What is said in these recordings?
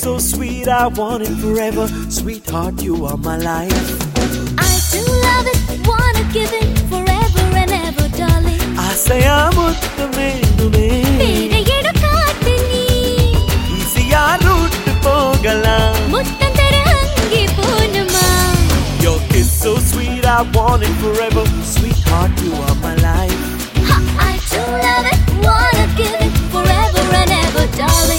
so sweet, I want it forever. Sweetheart, you are my life. I do love it, wanna give it forever and ever, darling. ஆசையா முத்தமேனுமே வேற இடம் காட்டு நீ. ஈஸியா root போகலாம். முத்தம் தர அங்கே போணுமா? Your kiss so sweet, I want it forever. Sweetheart, you are my life. Ha, I do love it, wanna give it forever and ever, darling.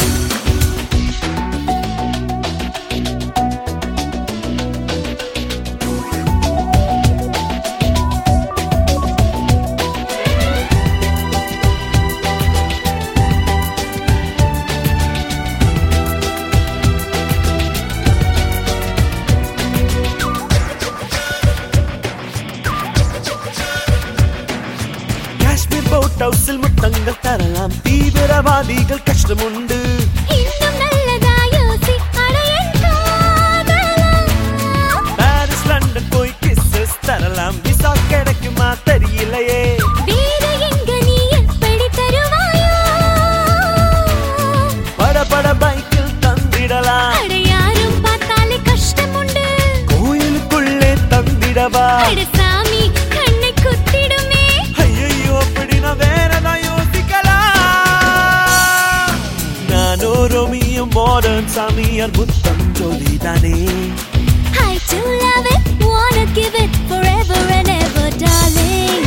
Kashmir boat ஹவுஸில் முத்தங்கள் தரலாம். தீவிரவாதிகள் கஷ்டம் உண்டு. இன்னும் நல்லதா யோசி, அட என் காதலா. பாரிஸ் லண்டன் போய் கிஸ்ஸஸ் தரலாம். விசா கிடைக்குமா தெரியலையே. வேற எங்க நீ எப்படி தருவாயோ? பட பைக்கில் தந்திடலாம். அட யாரும் பார்த்தாலே கஷ்டம் உண்டு. கோயிலுக்குள்ளே தந்திடவா. அட சாமி கண்ணை குத்திடுமே. ஐயோ அப்படி நான் வேறதான் யோசிக்கலாம். நானோ ரோமியோ மாடர்ன் சாமியார் முத்தம் ஜோலிதானே. I do love it, wanna give it forever and ever, darling.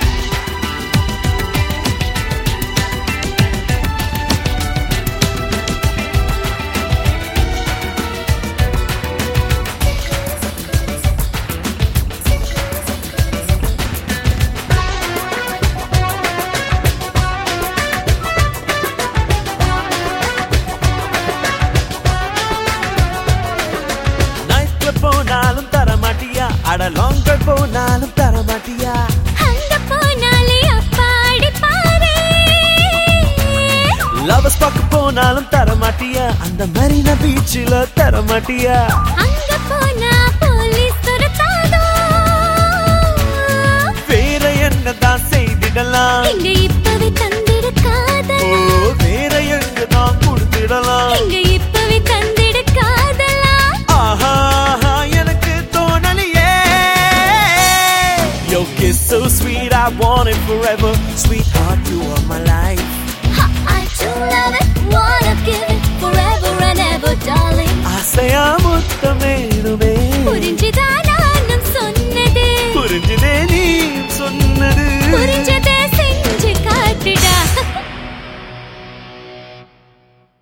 நைட்ல போனாலும் தர மாட்டியா. அட லாங்க போனாலும் தர மாட்டியா. அங்க போனாலே அப்பா அடிப்பாரே. லவர்ஸ் பார்க்க போனாலும் தர மாட்டியா. அந்த மரீனா பீச்சில் தர மாட்டியா. அங்க போனா போலீஸ் துரத்தாதோ. வேற என்னதான் செய்திடலாம். இங்க இப்பவே தந்திடு ஓ காதலா. வேற எங்கதான் கொடுத்திடலாம். இங்க இப்பவே தந்திடு காதலா. ஆஹா எனக்கு தோணலையே. Your kiss so sweet, I want it forever. Sweetheart, you are my life. Ha, I do love it, wanna give it